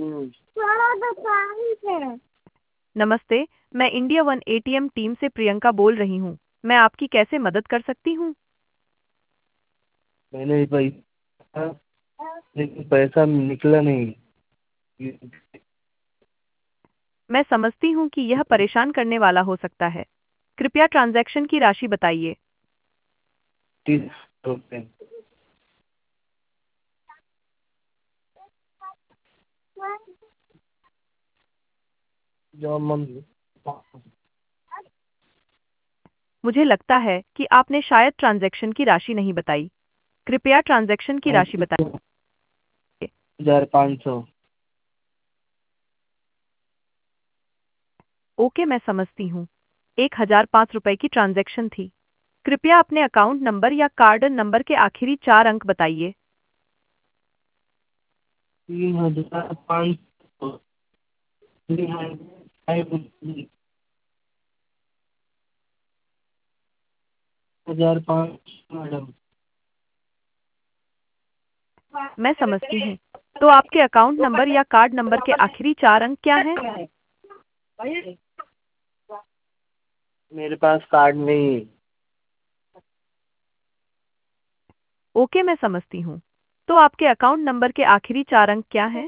नमस्ते। मैं India one ATM team से प्रियंका बोल रही हूँ। मैं आपकी कैसे मदद कर सकती हूँ? मैंने भी पैसा, लेकिन पैसा निकला नहीं। मैं समझती हूँ कि यह परेशान करने वाला हो सकता है। कृपया ट्रांजैक्शन की राशि बताइए। 30 रुपये। जो मन। मुझे लगता है कि आपने शायद ट्रांजैक्शन की राशि नहीं बताई। कृपया ट्रांजैक्शन की राशि बताइए। 1500। ओके, मैं समझती हूँ। 1005 रुपये की ट्रांजैक्शन थी। कृपया अपने अकाउंट नंबर या कार्ड नंबर के आखिरी 4 अंक बताइए। 3500। 1500 मैडम। मैं समझती हूँ। तो आपके अकाउंट नंबर या कार्ड नंबर के आखिरी 4 अंक क्या हैं? मेरे पास कार्ड नहीं है। ओके, मैं समझती हूँ। तो आपके अकाउंट नंबर के आखिरी 4 अंक क्या हैं?